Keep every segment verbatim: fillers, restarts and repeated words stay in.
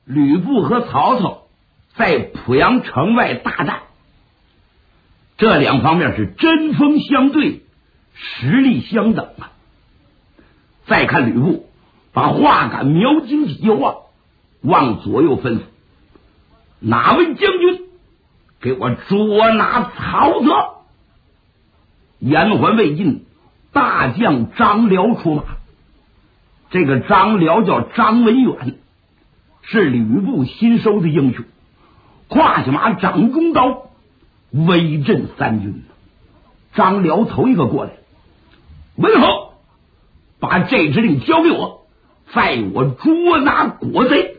吕布和曹操在濮阳城外大战，这两方面是针锋相对，实力相等啊。再看吕布把画杆瞄睛起右望，往左右吩咐：哪位将军给我捉拿曹操？言还未尽，大将张辽出马。这个张辽叫张文远，是吕布新收的英雄，胯下马掌中刀，威震三军。张辽头一个过来：文侯，把这支令交给我，载我捉拿国贼。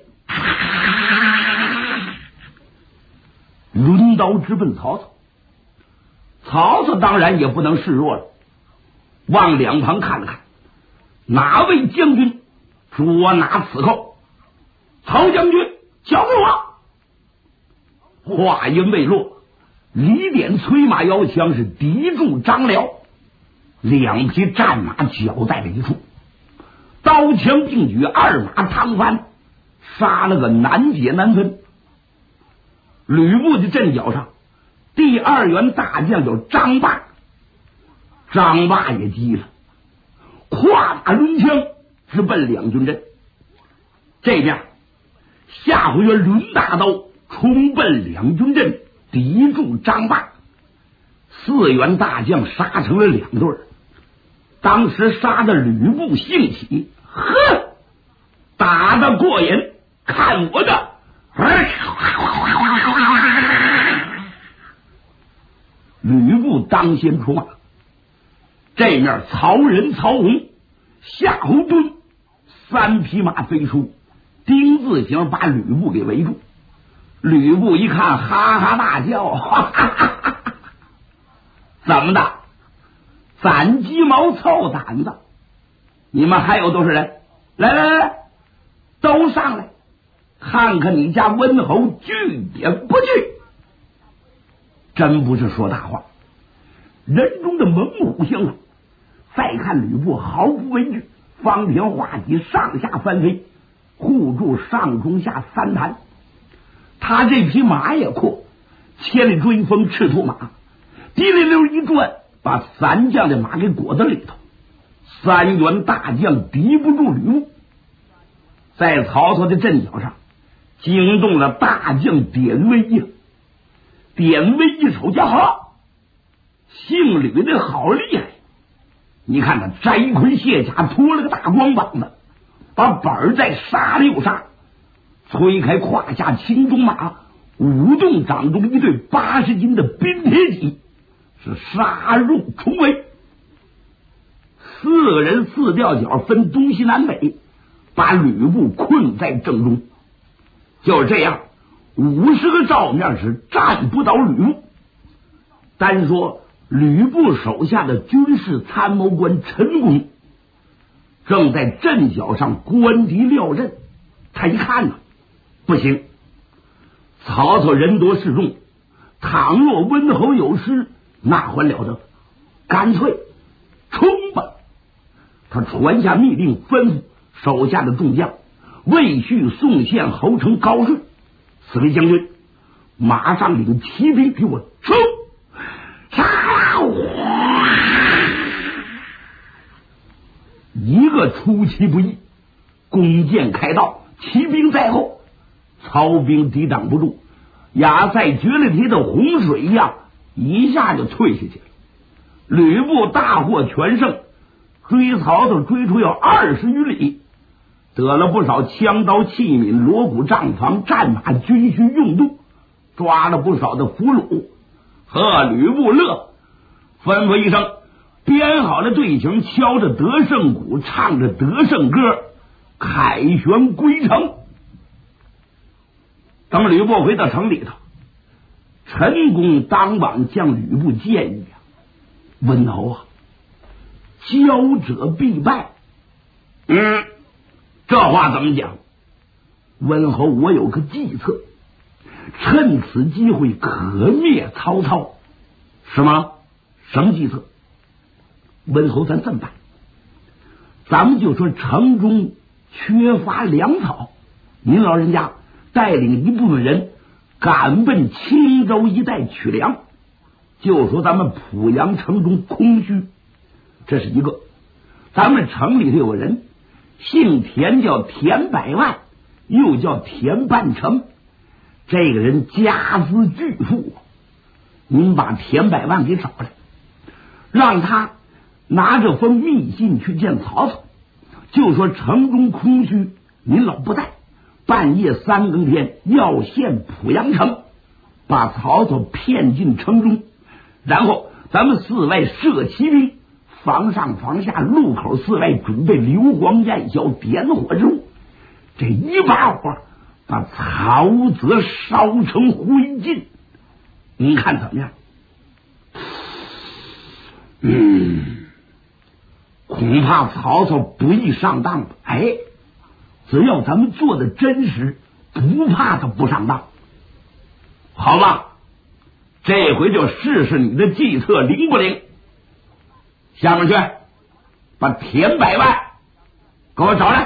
抡刀直奔曹操。曹操当然也不能示弱了，往两旁看了看，哪位将军捉拿此寇？曹将军，交给我。话音未落，李典催马摇枪，是敌住张辽。两匹战马搅在了一处，刀枪并举，二马趟翻，杀了个难解难分。吕布的阵脚上，第二员大将叫张霸，张霸也急了，跨马抡枪直奔两军阵。这边夏侯渊抡大刀冲奔两军阵，敌住张霸。四员大将杀成了两对儿。当时杀的吕布兴起，呵，打得过瘾，看我的！吕布当先出马，这面曹仁、曹洪、夏侯惇三匹马飞出，丁字形把吕布给围住。吕布一看，哈哈大叫：哈哈哈哈，怎么的？攒鸡毛凑胆子，你们还有多少人？来来来来，都上来，看看你家温侯惧也不惧？真不是说大话，人中的猛虎相啊！再看吕布毫不畏惧，方天画戟，上下翻飞，护住上中下三坛。他这匹马也阔，千里追风赤兔马，滴溜溜一转，把三将的马给裹在里头。三员大将敌不住吕布，在曹操的阵脚上惊动了大将典韦呀。典韦一瞅，家伙，姓吕的好厉害！你看他摘盔卸甲，脱了个大光膀子，把板儿再杀了又杀，推开胯下青鬃马，舞动掌中一对八十斤的冰铁戟，是杀入重围。四个人四吊脚分东西南北，把吕布困在正中。就是这样，五十个照面是战不倒吕布。单说吕布手下的军事参谋官陈宫，正在阵脚上观敌料阵。他一看呢，不行，曹操人多势众，倘若温侯有失，那还了得？干脆冲吧！他传下密令，吩咐手下的众将：魏续、宋宪、侯成、高顺，四位将军马上领骑兵给我冲！一个出其不意，弓箭开道，骑兵在后，曹兵抵挡不住，压在绝了堤的洪水一样，一下就退下去了。吕布大获全胜，追曹操追出有二十余里，得了不少枪刀器皿、锣鼓帐房、战马军需用度，抓了不少的俘虏。呵，吕布乐，吩咐一声，编好了队形，敲着得胜鼓，唱着得胜歌，凯旋归城。等吕布回到城里头，陈宫当晚向吕布建议啊：温侯啊，骄者必败。嗯，这话怎么讲？温侯，我有个计策，趁此机会可灭曹操。是吗？什么计策？温侯，咱这么办，咱们就说城中缺乏粮草，您老人家带领一部分人赶奔青州一带取粮。就说咱们濮阳城中空虚，这是一个。咱们城里头有人姓田，叫田百万，又叫田半成，这个人家资巨富，您把田百万给找来，让他拿着封密信去见曹操，就说城中空虚，您老不在，半夜三更天要陷濮阳城，把曹操骗进城中，然后咱们四外设骑兵，房上房下路口四外准备硫磺焰硝点火之物，这一把火把曹泽烧成灰烬，您看怎么样？嗯，恐怕曹操不易上当吧？哎，只要咱们做的真实，不怕他不上当。好吧，这回就试试你的计策灵不灵。下面去把田百万给我找来。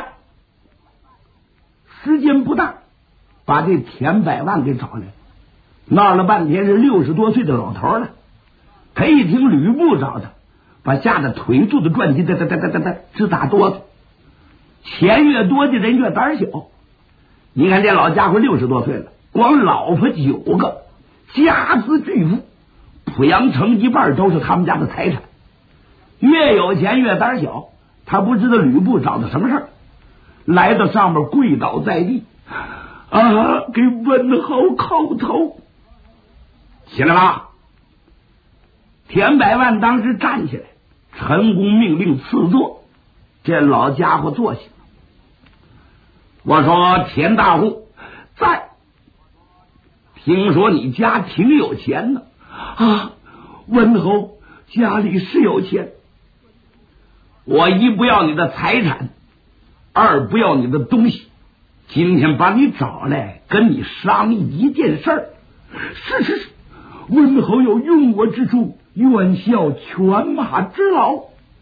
时间不大，把这田百万给找来，闹了半天是六十多岁的老头了。他一听吕布找他，把吓得腿肚子转筋，哒哒哒哒哒哒直打哆嗦。钱越多的人越胆小。你看这老家伙六十多岁了，光老婆九个，家资巨富，濮阳城一半都是他们家的财产。越有钱越胆小，他不知道吕布找他什么事儿，来到上面跪倒在地，啊，给文侯叩头。起来吧！田百万当时站起来，陈宫命令赐座，这老家伙坐下。我说田大户在，听说你家挺有钱的啊，文侯家里是有钱，我一不要你的财产，二不要你的东西，今天把你找来跟你商议一件事儿。是是是，文侯有用我之处，愿效犬马之劳。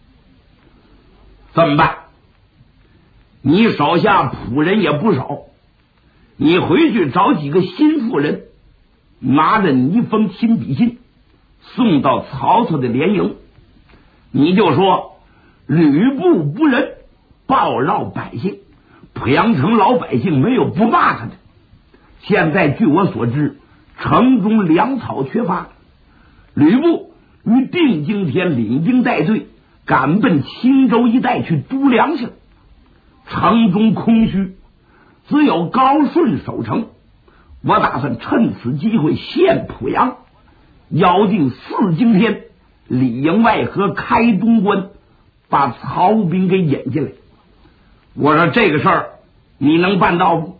怎么办？你手下仆人也不少，你回去找几个心腹人，拿着你一封亲笔信送到曹操的连营，你就说吕布不仁，暴扰百姓，濮阳城老百姓没有不骂他的。现在据我所知，城中粮草缺乏，吕布于定京天领兵带队赶奔青州一带去督粮去了，城中空虚，只有高顺守城。我打算趁此机会陷濮阳，邀定四更天里应外合开东关，把曹兵给引进来。我说这个事儿你能办到不？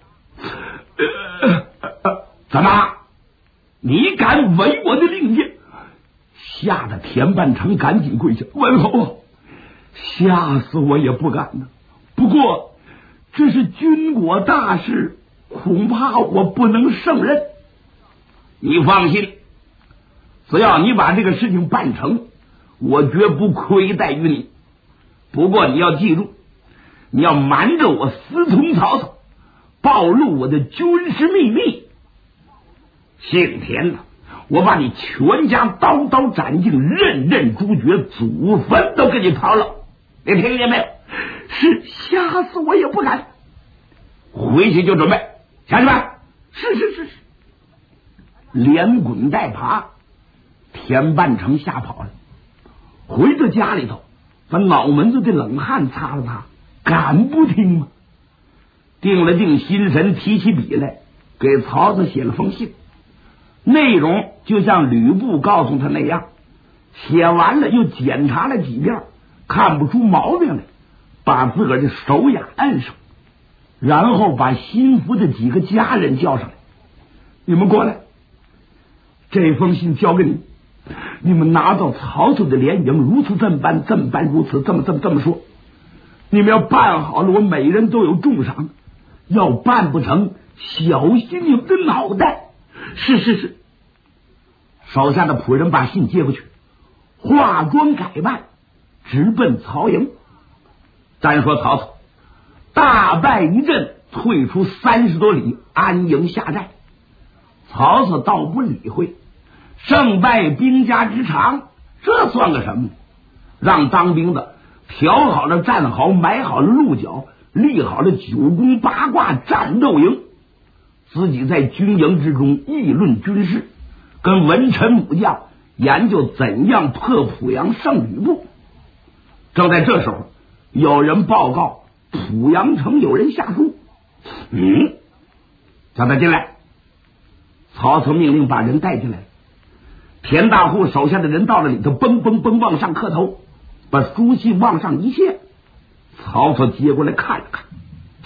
怎么？你敢违我的令箭？吓得田半成赶紧跪下，文侯，吓死我也不敢呢。不过这是军国大事，恐怕我不能胜任。你放心，只要你把这个事情办成，我绝不亏待于你。不过你要记住，你要瞒着我私通曹操，暴露我的军事秘密，姓田的，我把你全家刀刀斩尽，任任诛绝，祖坟都给你刨了。你听见没有？是，吓死我也不敢。回去就准备，乡亲们，是是是是，连滚带爬，田半成吓跑了。回到家里头，把脑门子的冷汗擦了擦，敢不听吗？定了定心神，提起笔来，给曹操写了封信，内容就像吕布告诉他那样，写完了又检查了几遍，看不出毛病来，把自个儿的手眼按上，然后把心腹的几个家人叫上来，你们过来，这封信交给你，你们拿到曹操的连营，如此这般这么般如此这么这么这么说，你们要办好了，我每人都有重赏，要办不成，小心你们的脑袋。是是是。手下的仆人把信接过去，化妆改扮，直奔曹营。单说曹操大败一阵， 退出三十多里，安营下寨。曹操倒不理会，胜败兵家之常，这算个什么？让当兵的调好了战壕，埋好了鹿角，立好了九宫八卦战斗营，自己在军营之中议论军事，跟文臣武将研究怎样破濮阳胜吕布。正在这时候，有人报告濮阳城有人下书。嗯，叫他进来。曹操命令把人带进来。田大户手下的人到了里头，嘣嘣嘣往上磕头，把书信往上一献。曹操接过来看了看，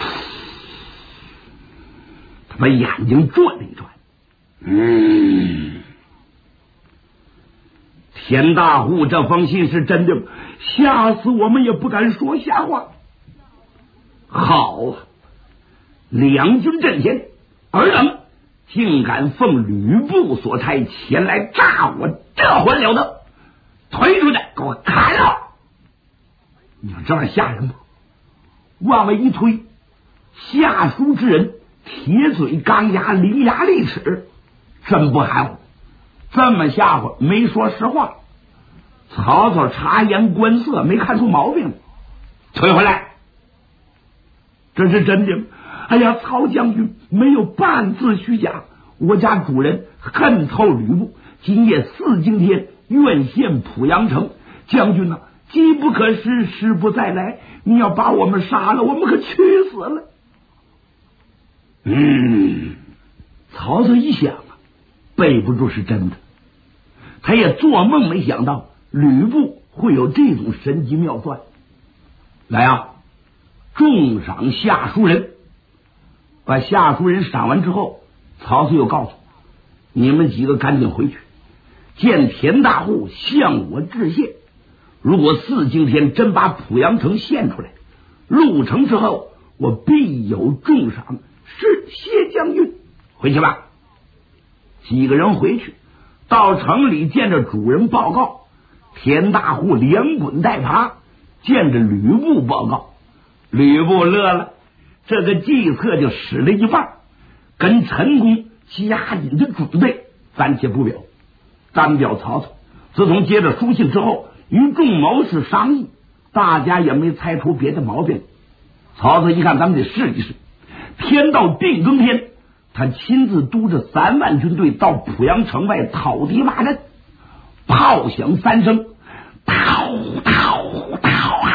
他把眼睛转了一转。嗯，田大户这封信是真的，吓死我们也不敢说瞎话。好啊，两军阵前，尔等竟敢奉吕布所差前来诈我，这还了得！推出去，给我砍了！你说这玩意吓人吗？往外一推，下书之人铁嘴钢牙，伶牙俐齿，真不含糊。这么吓唬，没说实话。曹操察言观色，没看出毛病，退回来。这是真的。哎呀，曹将军没有半字虚假，我家主人恨透吕布，今夜四更天愿献濮阳城。将军呐、啊，机不可失，时不再来，你要把我们杀了，我们可屈死了。嗯，曹操一想啊，背不住是真的。他也做梦没想到吕布会有这种神机妙算。来啊，重赏下书人。把下书人赏完之后，曹操又告诉你们几个赶紧回去，见田大户向我致谢。如果四更天真把濮阳城献出来，入城之后我必有重赏。是，谢将军。回去吧。几个人回去，到城里见着主人报告。田大户连滚带爬，见着吕布报告。吕布乐了，这个计策就使了一半，跟陈宫加紧的准备，暂且不表。单表曹操自从接着书信之后，与众谋士商议，大家也没猜出别的毛病。曹操一看，咱们得试一试。天到定更天，他亲自督着三万军队到濮阳城外讨敌骂阵，炮响三声，逃逃逃啊！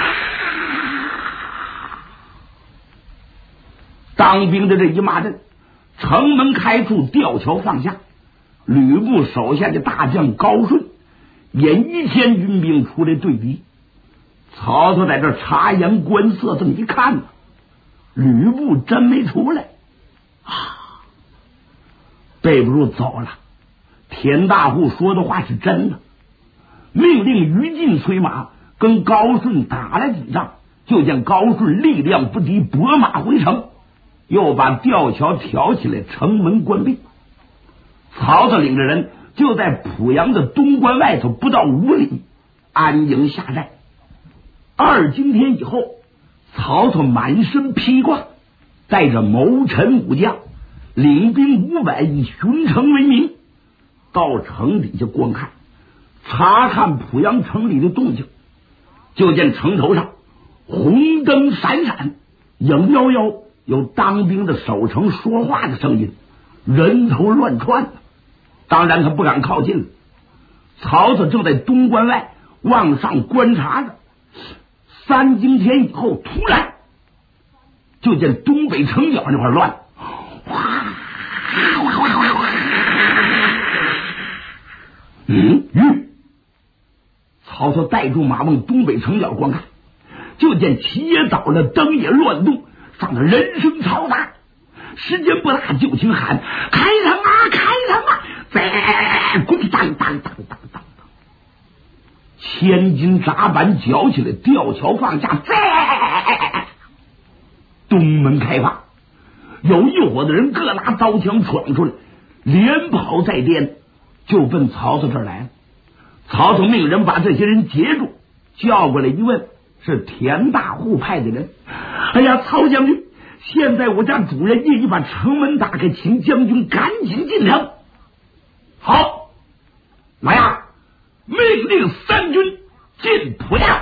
当兵的这一骂阵，城门开处，吊桥放下，吕布手下的大将高顺引一千军兵出来对敌。曹操在这察言观色，这么一看呢，吕布真没出来啊，背不住走了。田大户说的话是真的，命令于禁催马，跟高顺打了几仗，就见高顺力量不敌，拨马回城，又把吊桥挑起来，城门关闭。曹操领着人就在濮阳的东关外头不到五里安营下寨。二更天以后，曹操满身披挂，带着谋臣武将，领兵五百，以巡城为名，到城底下观看，查看濮阳城里的动静。就见城头上红灯闪闪，影摇摇，有当兵的守城说话的声音，人头乱窜。当然他不敢靠近了。曹操正在东关外往上观察着。三更天以后，突然就见东北城角那块乱，嗯嗯，曹操带住马往东北城角观看，就见旗也倒了，灯也乱动，上头人声嘈杂。时间不大，就听喊：“开城啊，开城啊！”在咣当当当当当当，千斤闸板绞起来，吊桥放下，在东门开放。有一伙的人各拿刀枪闯出来，连跑带颠，就奔曹操这儿来了。曹操命人把这些人截住，叫过来一问，是田大户派的人。哎呀，曹将军， 现在我家主人也已把城门打开，请将军赶紧进城。好，来呀！命令三军进濮阳。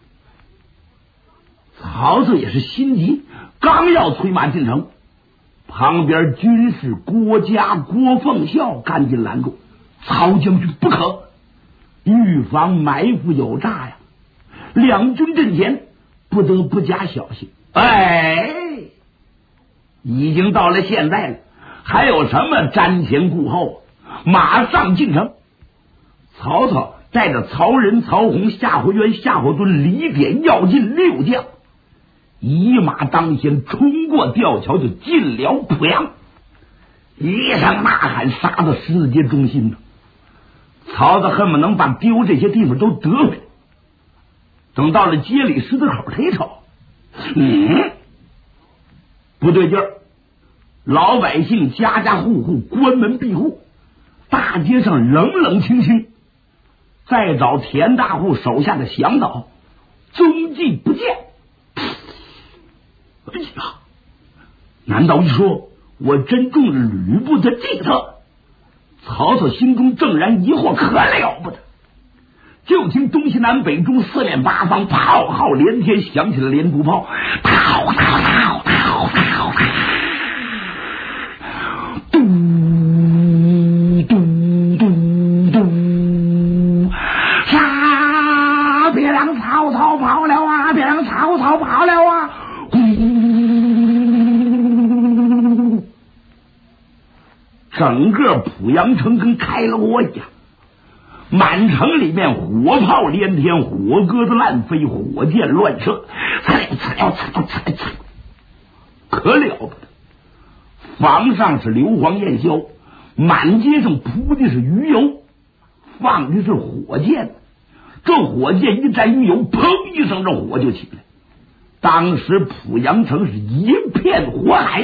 曹操也是心急，刚要催马进城，旁边军士郭嘉、郭奉孝赶紧拦住：曹将军不可，预防埋伏有诈呀！两军阵前不得不加小心。哎，已经到了现在了，还有什么瞻前顾后？马上进城！曹操带着曹仁、曹洪、夏侯渊、夏侯惇、李典、要进六将，一马当先，冲过吊桥就进了濮阳。一声呐喊杀到世界中心呢，曹操恨不能把丢这些地方都得回来。等到了街里狮子口，他一瞅，嗯，不对劲儿，老百姓家家户户关门闭户，大街上冷冷清清。再找田大户手下的向导，踪迹不见。哎呀，难道一说我真中了吕布的计策？曹操心中正然疑惑，可了不得。就听东西南北中四面八方炮号连天，响起了连珠炮，炮炮炮炮炮，嘟嘟嘟嘟，杀！别让曹操跑了啊！别让曹操跑了啊！整个濮阳城跟开了锅一样，满城里面火炮连天，火鸽子乱飞，火箭乱射，呲溜呲溜呲溜呲溜呲溜，可了不得！房上是硫磺焰硝，满街上铺的是鱼油，放的是火箭。这火箭一沾鱼油，砰一声，这火就起来。当时濮阳城是一片火海。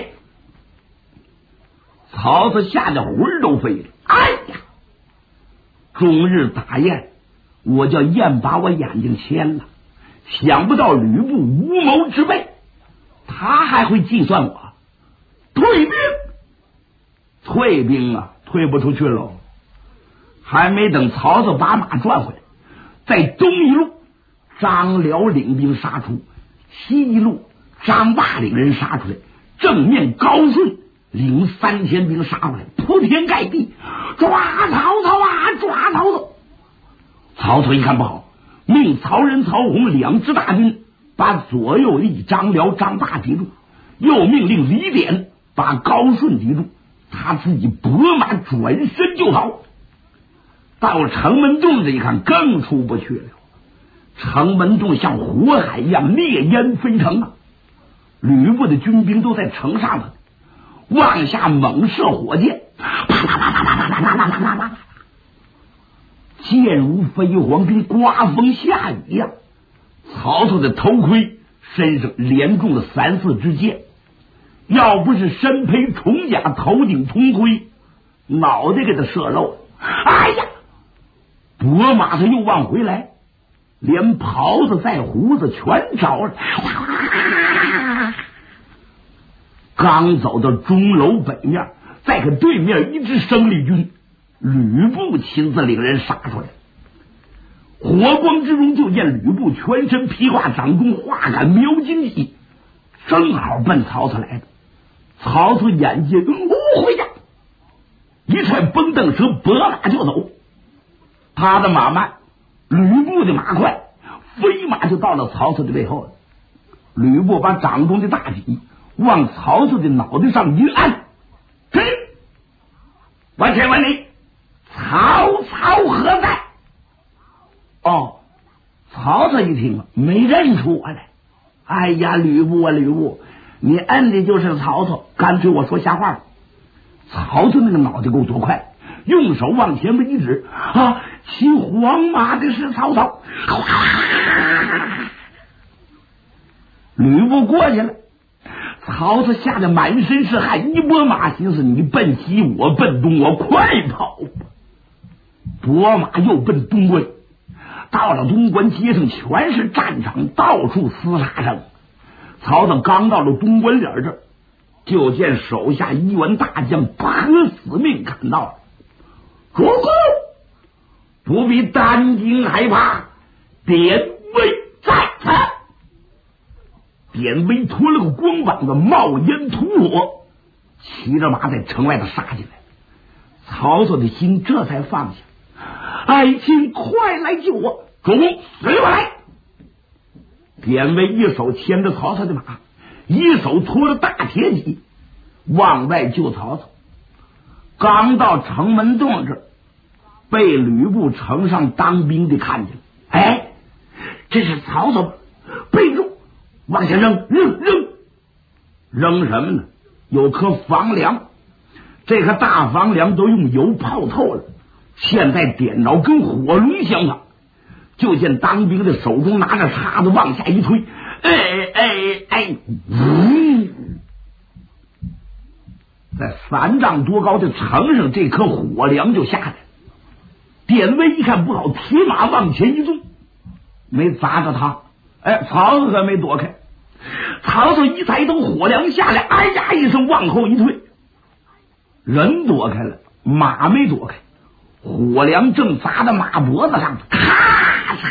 曹操吓得魂儿都飞了。哎呀！终日打雁，我叫雁把我眼睛牵了。想不到吕布无谋之辈，他还会计算我。退兵！退兵啊，退不出去喽。还没等曹操把马转回来，在东一路张辽领兵杀出，西一路张霸领人杀出来，正面高顺领三千兵杀过来，铺天盖地抓曹操啊，抓曹操！曹操一看不好，命曹仁、曹洪两支大军把左右翼张辽、张霸抵住，又命令李典把高顺抵住，他自己拨马转身就逃。到城门洞这一看，更出不去了。城门洞像火海一样烈焰飞腾啊！吕布的军兵都在城上头往下猛射火箭，啪啪啪啪啪啪啪啪啪啪啪，箭如飞蝗，跟刮风下雨一样。曹操的头盔身上连中了三四支箭，要不是身披重甲，头顶铜盔，脑袋给他射漏了。哎呀！拨马他又往回来，连袍子带胡子全着了。刚走到钟楼北面，再看对面一支生力军，吕布亲自领人杀出来。火光之中，就见吕布全身披挂，掌中画杆描金戟，正好奔曹操来的。曹操眼见误会呀，一踹崩凳蛇，拨马就走。他的马慢，吕布的马快，飞马就到了曹操的背后了。吕布把掌中的大戟往曹操的脑袋上一按，嘿，我请问你，曹操何在？哦，曹操一听没认出我来。哎呀，吕布啊，吕布，你摁的就是曹操，干脆我说瞎话了。曹操那个脑袋够多快，用手往前面一指，啊，骑黄马的是曹操。吕布过去了，曹操吓得满身是汗，一拨马，心思你奔西，我奔东，我快跑吧！拨马又奔东关，到了东关，街上全是战场，到处厮杀声。曹操刚到了东关脸这儿， 就见手下一员大将破死命赶到了。主公不必担惊害怕，典韦在此。典韦拖了个光膀子，冒烟吐火，骑着马在城外头杀进来。曹操的心这才放下。爱卿快来救我！主公随我来。典韦一手牵着曹操的马，一手拖着大铁戟往外救曹操。刚到城门洞这儿，被吕布城上当兵的看见了。哎，这是曹操，备住，往下扔扔扔扔什么呢？有颗房梁，这颗大房梁都用油泡透了，现在点着跟火龙相仿。就见当兵的手中拿着叉子往下一推，哎哎哎，呜！在三丈多高的城上，这颗火梁就下来。典韦一看不好，铁马往前一纵，没砸着他。哎，曹操可没躲开。曹操一抬头，火梁下来，哎呀一声往后一退，人躲开了，马没躲开。火梁正砸在马脖子上，咔嚓！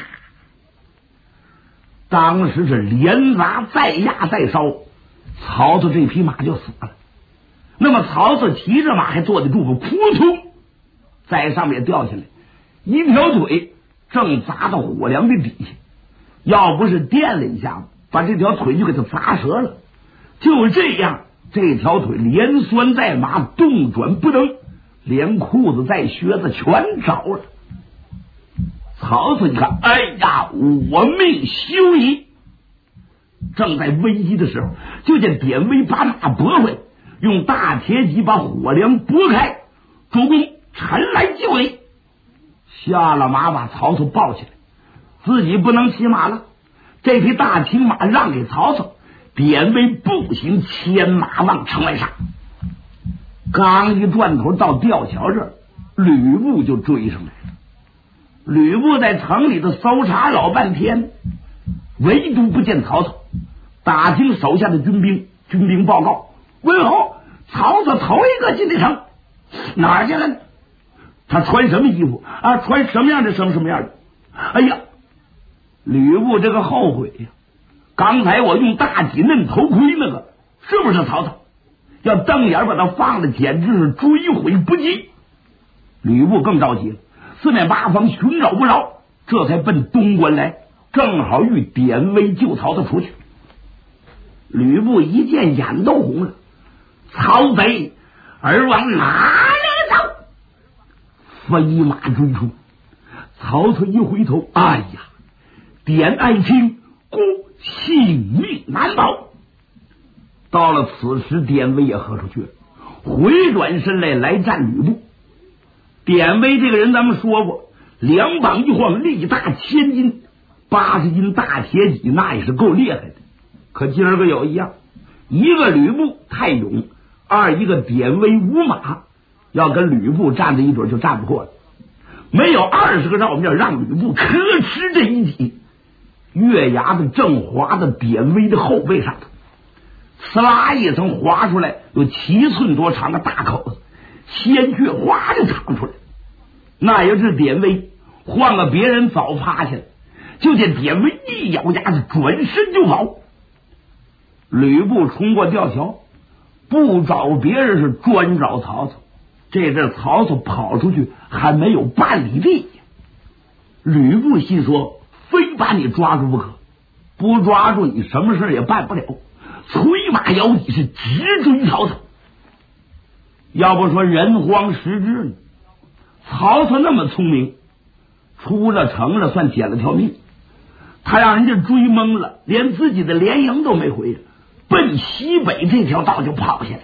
当时是连砸再压再烧，曹操这匹马就死了。那么曹操骑着马还坐得住吗？扑通，在上面掉下来，一条腿正砸到火梁的底下，要不是垫了一下子，把这条腿就给他砸折了。就这样，这条腿连拴带马，动转不能，连裤子带靴子全着了。曹操一看，哎呀，我命休矣！正在危机的时候，就见典韦把马拨回，用大铁戟把火梁拨开。主公，臣来救你。下了马，把曹操抱起来，自己不能骑马了，这匹大青马让给曹操，典韦步行牵马往城外上。刚一转头到吊桥这儿，吕布就追上来了。吕布在城里头搜查老半天，唯独不见曹操。打听手下的军兵，军兵报告问候，曹操头一个进的城，哪儿去了呢？他穿什么衣服啊？穿什么样的什么什么样的？哎呀，吕布这个后悔呀！刚才我用大戟嫩头盔那个，是不是曹操？要瞪眼把他放了，简直是追悔不及。吕布更着急了，四面八方寻找不着，这才奔东关来，正好遇典韦救曹操出去。吕布一见眼都红了，曹贼儿往哪里走？飞马追出。曹操一回头，哎呀，典爱卿故性命难保。到了此时，典韦也喝出去了，回转身来来战吕布。典韦这个人咱们说过，两膀一晃，力大千斤，八十斤大铁戟，那也是够厉害的。可今儿个有一样，一个吕布太勇，二一个典韦无马，要跟吕布站在一准就站不过了。没有二十个照面，让吕布可吃这一戟，月牙子正划到典韦的后背上头，呲啦一声划出来，有七寸多长的大口子，鲜血哗就淌出来。那也是典韦，换个别人早趴下了。就见典韦一咬牙子，转身就跑。吕布冲过吊桥，不找别人，是专找曹操。这阵曹操跑出去还没有半里地，吕布心说，非把你抓住不可，不抓住你什么事也办不了，催马摇戟是直追曹操。要不说人慌时至呢，曹操那么聪明，出了城了算捡了条命，他让人家追懵了，连自己的连营都没回，奔西北这条道就跑下来，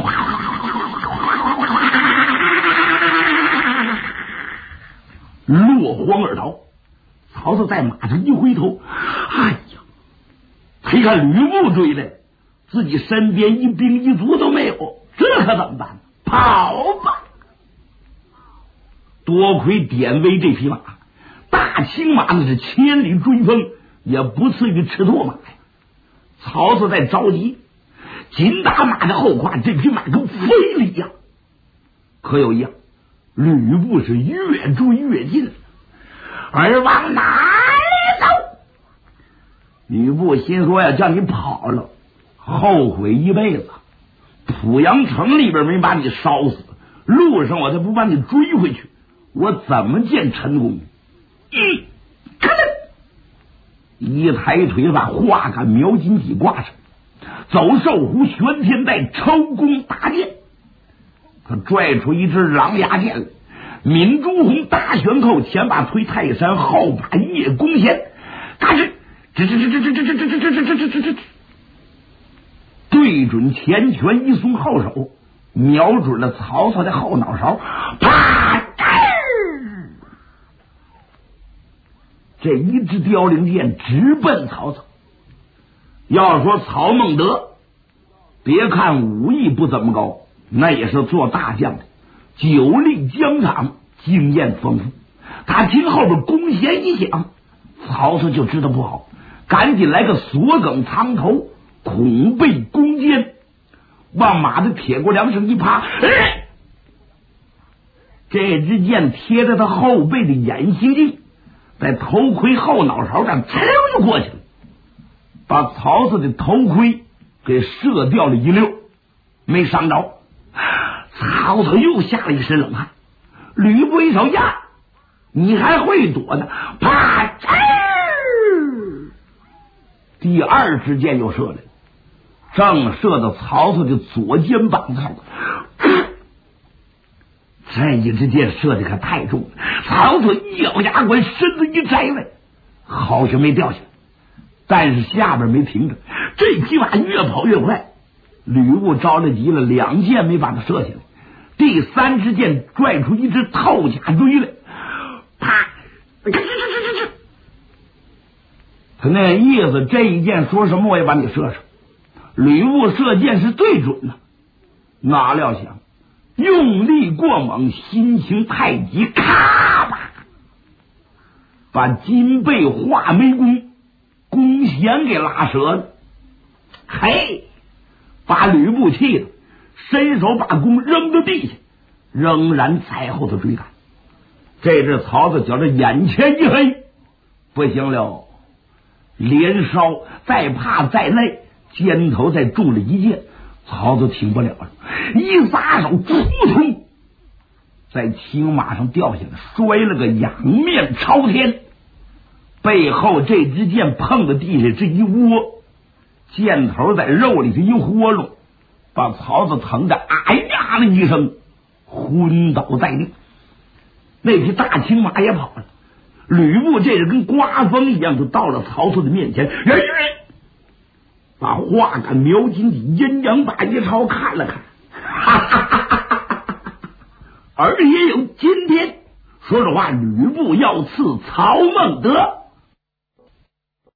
落荒而逃。曹操在马上一回头，哎呀，他一看吕布追来，自己身边一兵一卒都没有，这可怎么办？跑吧！多亏典韦这匹马，大青马那是千里追风，也不次于赤兔马呀。曹操在着急， 紧打马的后胯，这匹马跟飞了一样。可有一样，吕布是越追越近，而往哪里走？吕布心说呀，叫你跑了，后悔一辈子。濮阳城里边没把你烧死，路上我再不把你追回去，我怎么见陈公？嗯，看着，一抬腿把画杆描金戟挂上，走兽弧玄天带，抽弓搭箭。他拽出一支狼牙剑来，闵朱红大旋扣，前把推泰山，后把叶公弦，嘎吱吱吱吱吱吱吱吱吱吱吱吱吱吱，对准前拳一松后手，瞄准了曹操的后脑勺，啪！这一支凋零箭直奔曹操。要说曹孟德，别看武艺不怎么高，那也是做大将的，久历疆场，经验丰富。他听后边弓弦一响，曹操就知道不好，赶紧来个锁梗藏头，恐被弓箭，往马的铁骨梁上一趴，哎，这支箭贴在他后背的眼睛地，在头盔后脑勺上呲就过去了，把曹操的头盔给射掉了一溜，没伤着。曹操又吓了一身冷汗。吕布一手呀，你还会躲呢？啪！第二支箭又射来，正射到曹操的左肩膀上。这一支箭射的可太重了，曹操一咬牙关，身子一摘来，好像没掉下来，但是下边没停着，这匹马越跑越快。吕布着了急了，两箭没把他射下来，第三支箭拽出一支透甲锥来，啪！他那意思，这一箭说什么我也把你射上。吕布射箭是最准的，哪料想用力过猛，心情太急，咔吧，把金背画眉弓弓弦给拉折了。嘿，把吕布气的伸手把弓扔到地下，仍然在后头追赶。这只曹操觉着眼前一黑，不行了，连烧再怕再累，肩头再中了一箭，曹操挺不了了，一撒手，扑通，在青马上掉下来，摔了个仰面朝天。背后这支箭碰到地下这一窝，箭头在肉里头一豁隆，把曹操疼得哎呀了一声，昏倒在地。那匹大青马也跑了，吕布这是跟刮风一样，就到了曹操的面前，人人把画杆描金戟阴阳把一抄看了看，哈哈哈哈哈哈，而也有今天，说实话，吕布要刺曹孟德。